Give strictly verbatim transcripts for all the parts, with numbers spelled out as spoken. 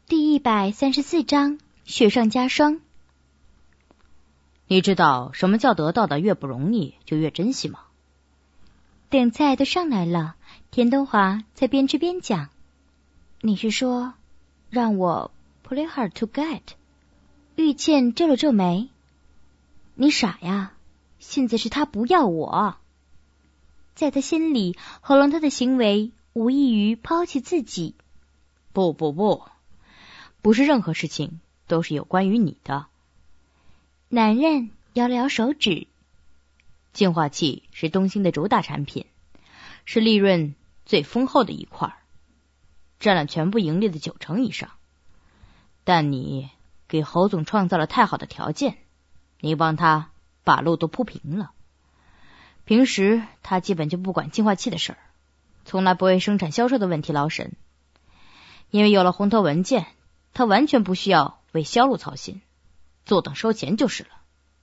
第一百三十四章雪上加霜。 你知道什么叫得到的越不容易就越珍惜吗？ 等菜都上来了，田东华在边吃边讲。你是说让我 play hard to get？ 玉倩皱了皱眉。你傻呀，现在是他不要我。在他心里，喉咙他的行为无异于抛弃自己。 不不不，不是任何事情都是有关于你的。 男人摇了摇手指。 净化器是东兴的主打产品，是利润最丰厚的一块，占了全部盈利的九成以上。但你给侯总创造了太好的条件，你帮他把路都铺平了。平时他基本就不管净化器的事儿，从来不为生产销售的问题劳神。因为有了红头文件，他完全不需要为销路操心，坐等收钱就是了。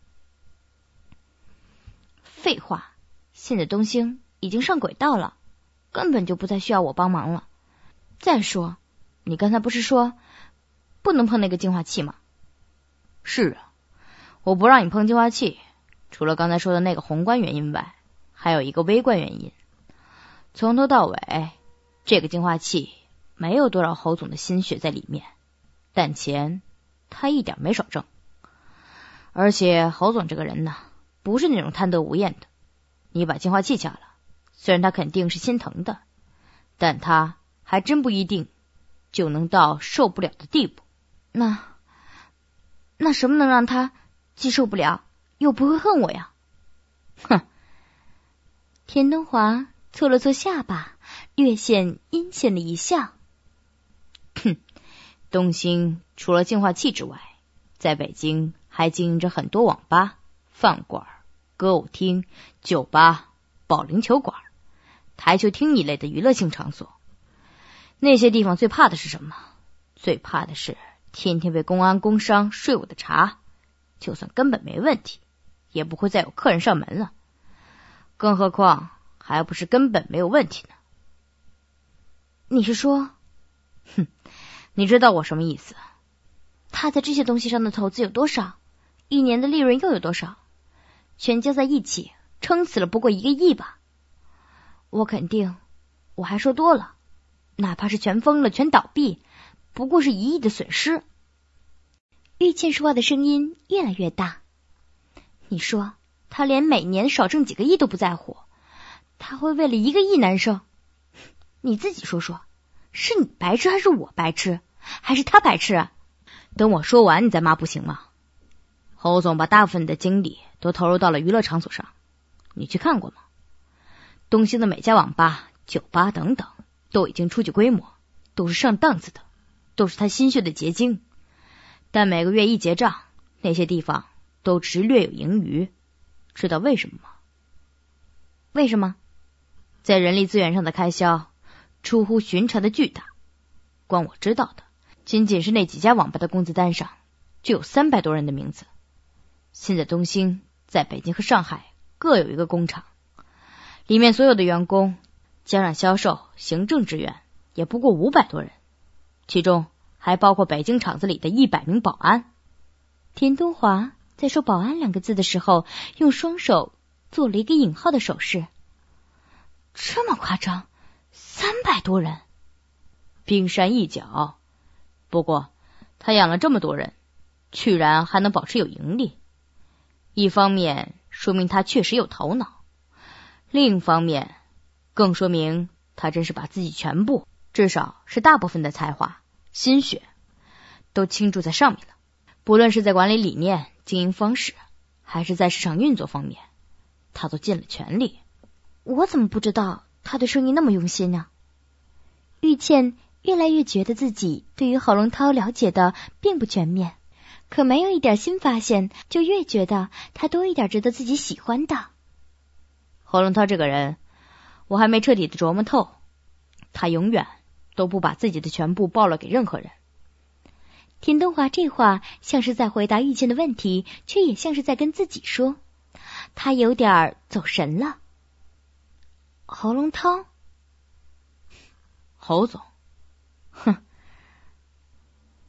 废话，现在东兴已经上轨道了，根本就不再需要我帮忙了。再说，你刚才不是说不能碰那个净化器吗？ 是啊，我不让你碰净化器，除了刚才说的那个宏观原因外，还有一个微观原因。从头到尾，这个净化器没有多少侯总的心血在里面，但钱他一点没少挣。而且侯总这个人呢，不是那种贪得无厌的。你把净化器掐了，虽然他肯定是心疼的，但他还真不一定就能到受不了的地步。 那那什么能让他既受不了又不会恨我呀？ 哼！ 田东华搓了搓下巴，略显阴险的一笑。 哼，东兴除了净化器之外，在北京还经营着很多网吧、饭馆、歌舞厅、酒吧、保龄球馆、台球厅一类的娱乐性场所。那些地方最怕的是什么？最怕的是天天被公安、工商、税务的查，就算根本没问题，也不会再有客人上门了。更何况还不是根本没有问题呢。 你是说？ 哼，你知道我什么意思？ 他在这些东西上的投资有多少？一年的利润又有多少？全加在一起，撑死了不过一个亿吧。我肯定，我还说多了，哪怕是全疯了、全倒闭，不过是一亿的损失。玉倩说话的声音越来越大。你说他连每年少挣几个亿都不在乎，他会为了一个亿难受？你自己说说，是你白痴还是我白痴，还是他白痴啊？ 等我说完你再骂不行吗？侯总把大部分的精力都投入到了娱乐场所上，你去看过吗？东兴的每家网吧、酒吧等等都已经初具规模，都是上档次的，都是他心血的结晶。但每个月一结账，那些地方都只略有盈余。知道为什么吗？ 为什么？ 在人力资源上的开销出乎寻常的巨大。光我知道的，仅仅是那几家网吧的工资单上就有三百多人的名字。现在东兴在北京和上海各有一个工厂，里面所有的员工加上销售、行政职员也不过五百多人，其中还包括北京厂子里的一百名保安。 田东华在说保安两个字的时候，用双手做了一个引号的手势。这么夸张？三百多人？ 冰山一角。不过他养了这么多人，居然还能保持有盈利，一方面说明他确实有头脑，另一方面更说明他真是把自己全部，至少是大部分的才华、心血都倾注在上面了。不论是在管理理念、经营方式，还是在市场运作方面，他都尽了全力。 我怎么不知道他对生意那么用心呢？玉倩越来越觉得自己对于郝龙涛了解的并不全面，可没有一点新发现，就越觉得他多一点值得自己喜欢的。 郝龙涛这个人，我还没彻底的琢磨透，他永远都不把自己的全部暴露给任何人。 田东华这话像是在回答玉倩的问题，却也像是在跟自己说。他有点走神了。郝龙涛？ 侯总，哼，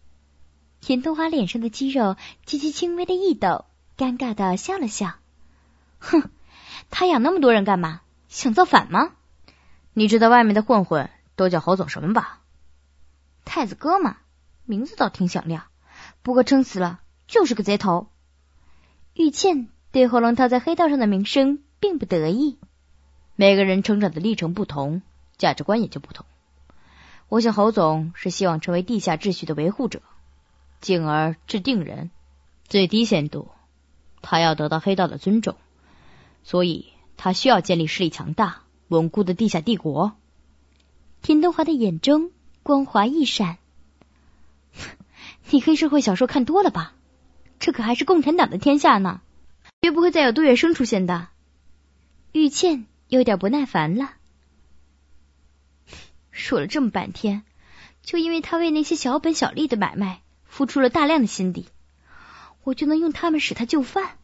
田东华脸上的肌肉极其轻微的一抖，尴尬的笑了笑。哼，他养那么多人干嘛？想造反吗？ 你知道外面的混混都叫侯总什么吧？ 太子哥嘛，名字倒挺响亮，不过撑死了就是个贼头。玉倩对侯龙涛在黑道上的名声并不得意。 每个人成长的历程不同，价值观也就不同。我想侯总是希望成为地下秩序的维护者，进而制定人。最低限度，他要得到黑道的尊重，所以他需要建立势力强大、稳固的地下帝国。 田东华的眼中光华一闪。你黑社会小说看多了吧？这可还是共产党的天下呢，绝不会再有杜月笙出现的。玉倩有点不耐烦了。说了这么半天，就因为他为那些小本小利的买卖付出了大量的心力，我就能用他们使他就范？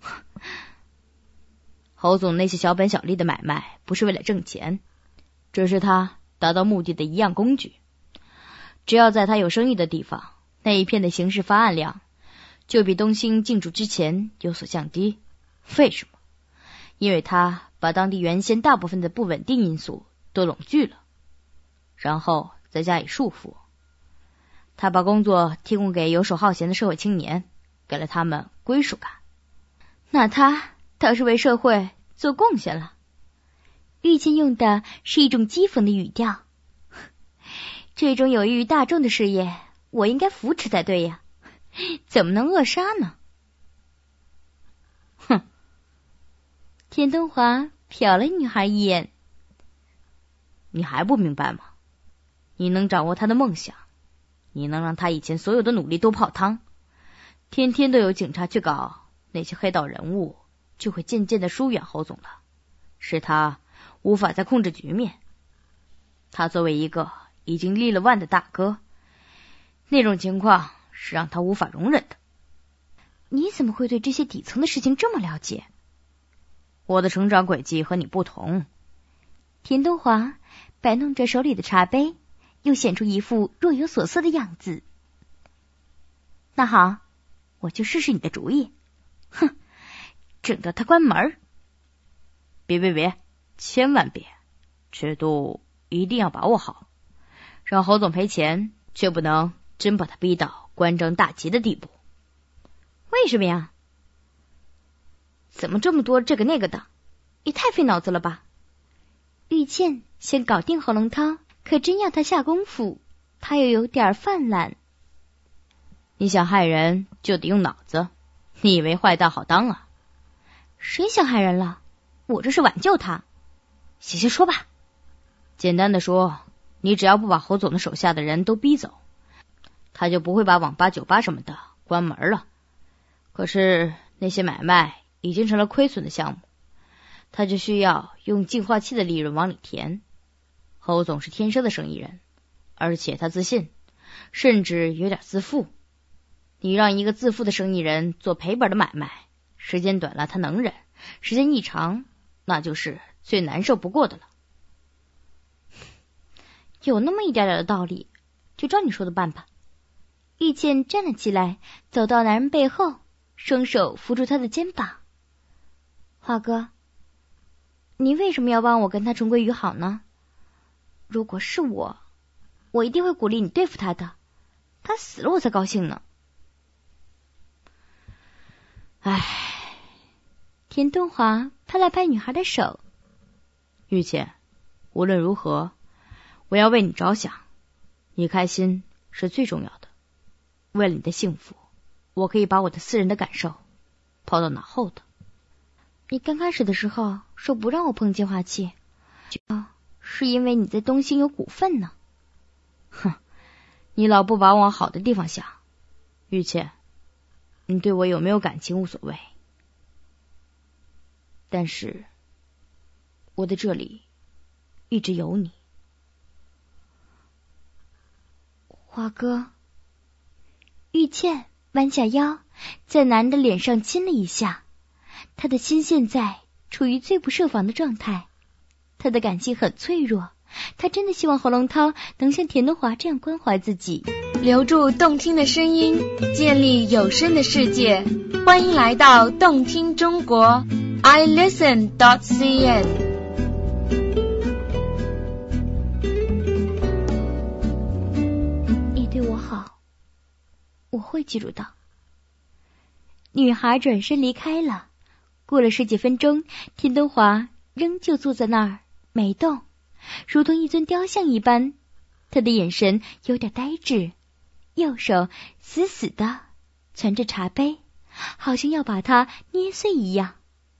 侯总那些小本小利的买卖不是为了挣钱，只是他达到目的的一样工具。只要在他有生意的地方，那一片的刑事发案量就比东兴进驻之前有所降低。为什么？因为他把当地原先大部分的不稳定因素都拢聚了，然后再加以束缚。他把工作提供给游手好闲的社会青年，给了他们归属感。 那他倒是为社会做贡献了。玉倩用的是一种讥讽的语调。这种有益于大众的事业，我应该扶持才对呀，怎么能扼杀呢？ 哼！ 田东华瞟了女孩一眼。 你还不明白吗？你能掌握他的梦想，你能让他以前所有的努力都泡汤，天天都有警察去搞那些黑道人物，就会渐渐的疏远侯总了，使他无法再控制局面。他作为一个已经立了腕的大哥，那种情况是让他无法容忍的。 你怎么会对这些底层的事情这么了解？ 我的成长轨迹和你不同。 田东华摆弄着手里的茶杯，又显出一副若有所思的样子。那好，我就试试你的主意。哼，整到他关门。 别别别，千万别，尺度一定要把握好，让侯总赔钱，却不能真把他逼到关张大吉的地步。 为什么呀？怎么这么多这个那个的，也太费脑子了吧？玉倩先搞定侯龙涛，可真要他下功夫，他又有点犯懒。 你想害人就得用脑子，你以为坏蛋好当啊？ 谁想害人了？我这是挽救他。行行说吧。 简单的说，你只要不把侯总的手下的人都逼走，他就不会把网吧酒吧什么的关门了。可是那些买卖已经成了亏损的项目，他就需要用净化器的利润往里填。侯总是天生的生意人，而且他自信，甚至有点自负。你让一个自负的生意人做赔本的买卖，时间短了他能忍，时间一长，那就是最难受不过的了。 有那么一点点的道理，就照你说的办吧。玉倩站了起来，走到男人背后，双手扶住他的肩膀。华哥，你为什么要帮我跟他重归于好呢？如果是我，我一定会鼓励你对付他的，他死了我才高兴呢。 唉， 田东华拍了拍女孩的手。 玉倩，无论如何，我要为你着想，你开心是最重要的。为了你的幸福，我可以把我的私人的感受抛到脑后的。 你刚开始的时候说不让我碰净化器，是因为你在东兴有股份呢。 哼，你老不把我往好的地方想。玉倩，你对我有没有感情无所谓，但是我的这里一直有你。 华哥。玉倩弯下腰，在男人的脸上亲了一下。他的心现在处于最不设防的状态，他的感情很脆弱，他真的希望侯龙涛能像田东华这样关怀自己。 留住动听的声音，建立有声的世界。欢迎来到动听中国 i listen dot c n。 你对我好，我会记住的。女孩转身离开了。过了十几分钟，田东华仍旧坐在那儿没动，如同一尊雕像一般。他的眼神有点呆滞，右手死死地攥着茶杯，好像要把它捏碎一样。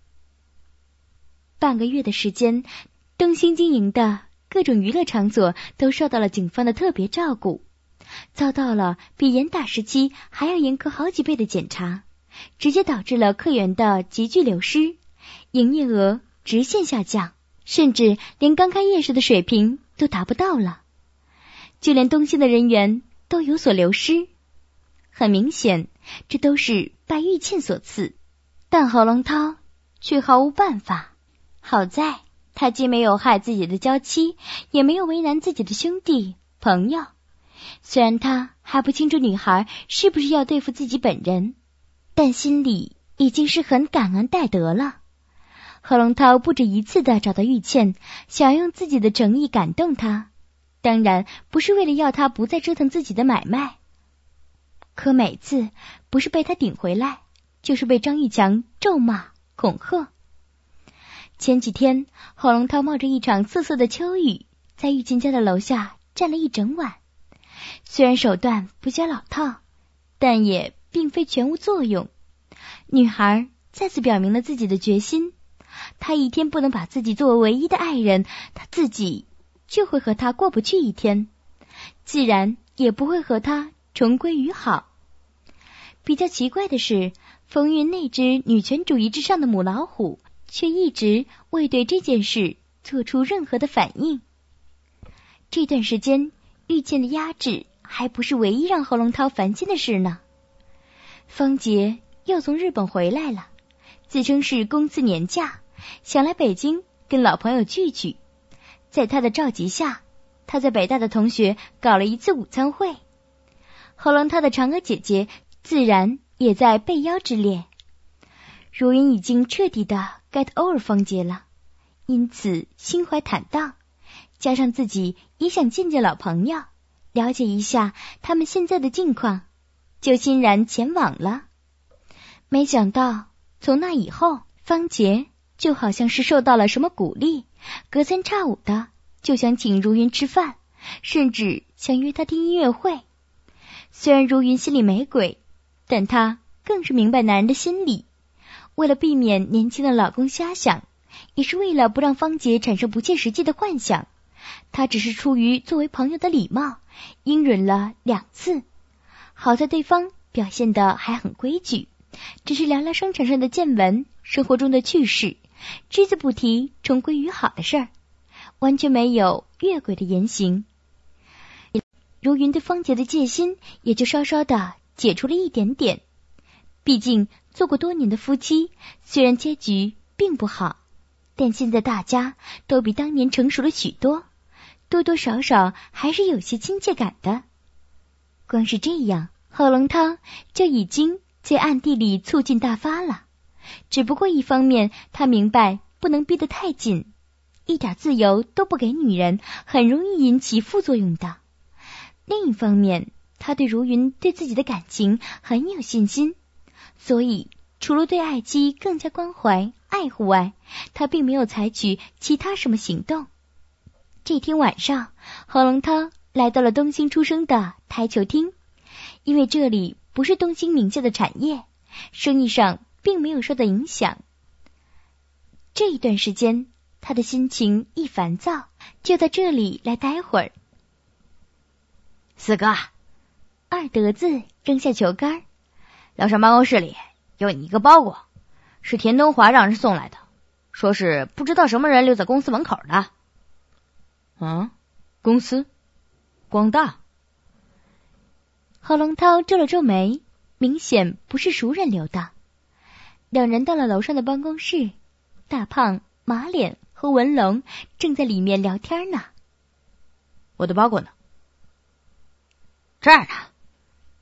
半个月的时间，东兴经营的各种娱乐场所都受到了警方的特别照顾，遭到了比严打时期还要严苛好几倍的检查，直接导致了客源的急剧流失，营业额直线下降，甚至连刚开业时的水平都达不到了。就连东兴的人员都有所流失，很明显，这都是拜玉倩所赐。但侯龙涛却毫无办法。好在他既没有害自己的娇妻，也没有为难自己的兄弟朋友。虽然他还不清楚女孩是不是要对付自己本人，但心里已经是很感恩戴德了。何龙涛不止一次地找到玉倩，想用自己的诚意感动她，当然不是为了要她不再折腾自己的买卖。可每次不是被他顶回来，就是被张玉强咒骂恐吓。前几天何龙涛冒着一场瑟瑟的秋雨，在玉倩家的楼下站了一整晚。虽然手段不较老套，但也并非全无作用。女孩再次表明了自己的决心，她一天不能把自己作为唯一的爱人，她自己就会和他过不去一天，自然也不会和他重归于好。比较奇怪的是，冯云那只女权主义之上的母老虎却一直未对这件事做出任何的反应。这段时间玉倩的压制还不是唯一让侯龙涛烦心的事呢。方杰又从日本回来了，自称是公司年假，想来北京跟老朋友聚聚。在他的召集下，他在北大的同学搞了一次午餐会，侯龙涛的嫦娥姐姐自然也在被邀之列。如云已经彻底的 get over 方杰了，因此心怀坦荡，加上自己也想见见老朋友，了解一下他们现在的境况，就欣然前往了。没想到从那以后，方杰就好像是受到了什么鼓励，隔三差五的就想请如云吃饭，甚至想约他听音乐会。虽然如云心里没鬼，但她更是明白男人的心理。为了避免年轻的老公瞎想，也是为了不让方杰产生不切实际的幻想，她只是出于作为朋友的礼貌，应允了两次。好在对方表现得还很规矩，只是聊聊商场上的见闻，生活中的趣事，只字不提重归于好的事儿，完全没有越轨的言行。如云对方杰的戒心也就稍稍的解除了一点点。毕竟做过多年的夫妻，虽然结局并不好，但现在大家都比当年成熟了许多，多多少少还是有些亲切感的。光是这样，侯龙涛就已经在暗地里促进大发了。只不过一方面他明白不能逼得太紧，一点自由都不给女人，很容易引起副作用的。另一方面，他对如云对自己的感情很有信心，所以除了对爱妻更加关怀爱护外，他并没有采取其他什么行动。这天晚上，侯龙涛来到了东兴出生的台球厅，因为这里不是东兴名下的产业，生意上并没有受到影响。这一段时间，他的心情一烦躁，就在这里来待会儿。 四哥， 二德子扔下球杆， 楼上办公室里有你一个包裹，是田东华让人送来的，说是不知道什么人留在公司门口的。 啊，公司？光大？ 何龙涛皱了皱眉，明显不是熟人留的。两人到了楼上的办公室，大胖、马脸和文龙正在里面聊天呢。 我的包裹呢？这儿呢。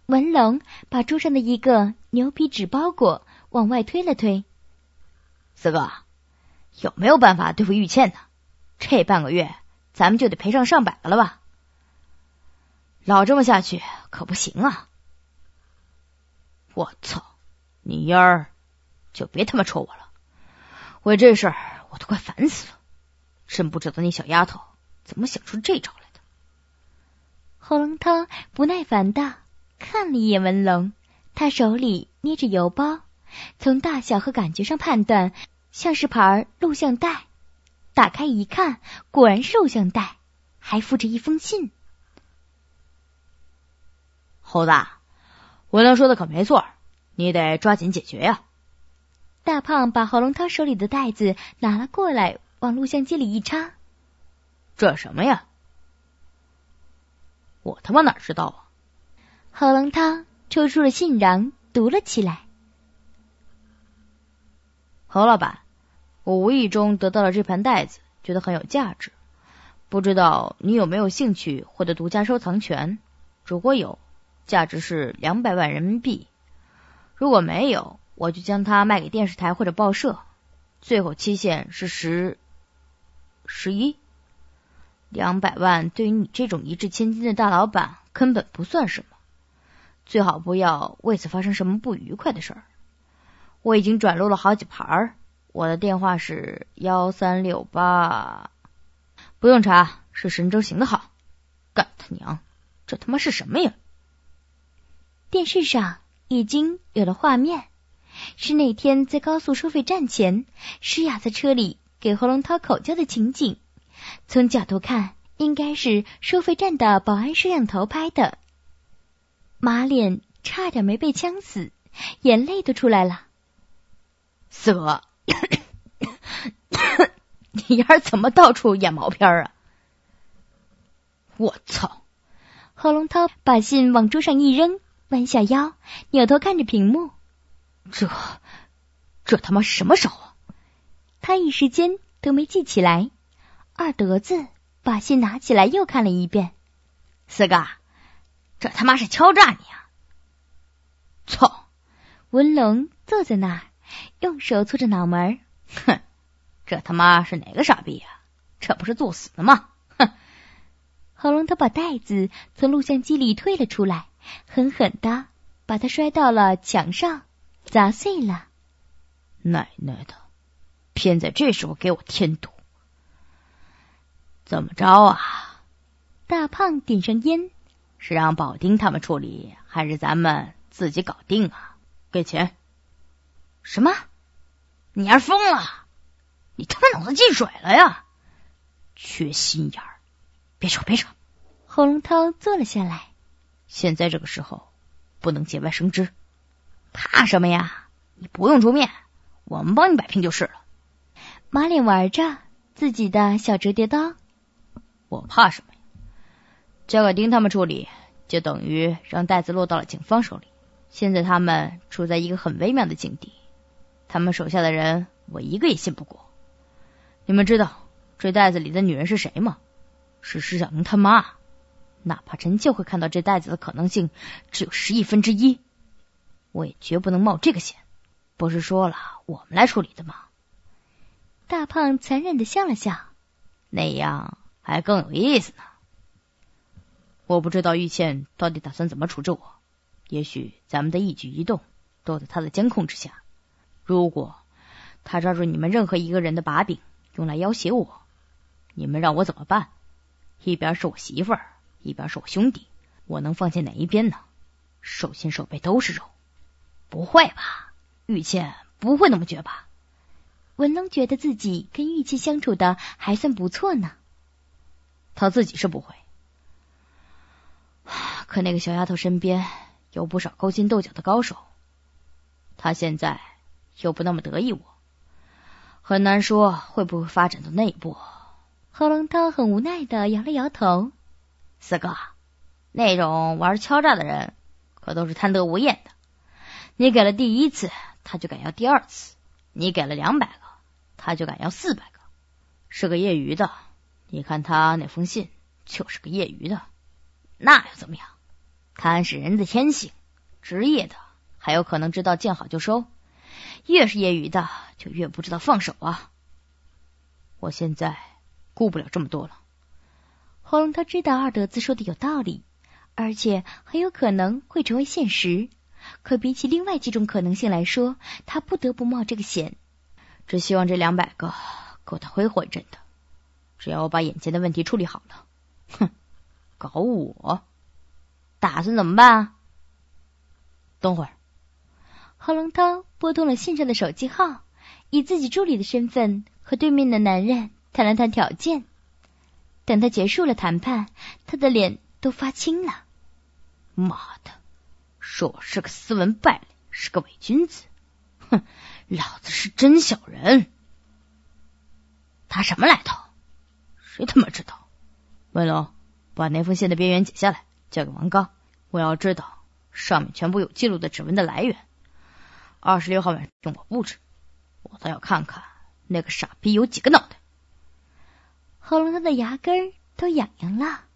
文龙把桌上的一个牛皮纸包裹往外推了推。 四哥，有没有办法对付玉倩呢？这半个月咱们就得赔上上百个了吧？老这么下去可不行啊！我操，你丫儿就别他妈戳我了，为这事儿我都快烦死了，真不知道那小丫头怎么想出这招来的。 侯龙涛不耐烦地看了一眼文龙，他手里捏着邮包，从大小和感觉上判断像是盘录像带，打开一看，果然是录像带，还附着一封信。 猴子，文龙说的可没错，你得抓紧解决呀。 大胖把侯龙涛手里的袋子拿了过来，往录像机里一插。 这什么呀？我他妈哪知道啊！ 侯龙涛抽出了信瓤，读了起来。 侯老板，我无意中得到了这盘袋子，觉得很有价值，不知道你有没有兴趣获得独家收藏权？如果有，价值是两百万人民币；如果没有，我就将它卖给电视台或者报社，最后期限是十十一。两百万对于你这种一掷千金的大老板根本不算什么，最好不要为此发生什么不愉快的事儿。我已经转录了好几盘，我的电话是幺三六八，不用查，是神州行的号。干他娘，这他妈是什么呀？ 电视上已经有了画面，是那天在高速收费站前，诗雅在车里给侯龙涛口交的情景。从角度看，应该是收费站的保安摄像头拍的。马脸差点没被呛死，眼泪都出来了。 四哥，你丫儿怎么到处演毛片啊？我操！ 侯龙涛把信往桌上一扔，弯下腰，扭头看着屏幕。 这这他妈什么手啊？ 他一时间都没记起来。二德子把信拿起来又看了一遍。 四哥，这他妈是敲诈你啊！操！ 文龙坐在那儿，用手搓着脑门。 哼，这他妈是哪个傻逼啊？这不是作死的吗？哼！ 侯龙涛把袋子从录像机里退了出来，狠狠地把它摔到了墙上，砸碎了。 奶奶的，偏在这时候给我添堵！怎么着啊？ 大胖点上烟， 是让保丁他们处理，还是咱们自己搞定啊？给钱！什么？你丫疯了？你他妈脑子进水了呀？缺心眼儿！别扯别扯！ 侯龙涛坐了下来。 现在这个时候不能节外生枝。怕什么呀？你不用出面，我们帮你摆平就是了。 马脸玩着自己的小折叠刀。 我怕什么呀？交给丁他们处理，就等于让袋子落到了警方手里。现在他们处在一个很微妙的境地，他们手下的人我一个也信不过。你们知道这袋子里的女人是谁吗？是施小明他妈。哪怕陈旧会看到这袋子的可能性只有十亿分之一，我也绝不能冒这个险。不是说了我们来处理的吗？ 大胖残忍地笑了笑， 那样还更有意思呢。我不知道玉倩到底打算怎么处置我，也许咱们的一举一动都在她的监控之下。如果她抓住你们任何一个人的把柄，用来要挟我，你们让我怎么办？一边是我媳妇儿，一边是我兄弟，我能放弃哪一边呢？手心手背都是肉。不会吧？玉倩不会那么绝吧？ 文龙觉得自己跟玉倩相处的还算不错呢。 他自己是不会，可那个小丫头身边有不少勾心斗角的高手，他现在又不那么得意我，很难说会不会发展到那一步。 侯龙涛很无奈的摇了摇头。 四哥，那种玩敲诈的人可都是贪得无厌的，你给了第一次他就敢要第二次，你给了两百个他就敢要四百个。是个业余的，你看他那封信就是个业余的，那又怎么样？贪是人的天性， 职业的还有可能知道见好就收，越是业余的就越不知道放手啊。我现在顾不了这么多了。 喉咙他知道二德子说的有道理，而且很有可能会成为现实，可比起另外几种可能性来说，他不得不冒这个险。 只希望这两百个够他挥霍一阵的，只要我把眼前的问题处理好了。哼，搞我？打算怎么办啊？等会儿。 何龙涛拨通了线上的手机号，以自己助理的身份和对面的男人谈了谈条件。等他结束了谈判，他的脸都发青了。 妈的，说我是个斯文败类，是个伪君子。哼，老子是真小人。他什么来头？谁他妈知道？文龙，把那封信的边缘剪下来，交给王刚。我要知道上面全部有记录的指纹的来源。二十六号晚上我布置，我倒要看看那个傻逼有几个脑袋。 喉咙他的牙根都痒痒了。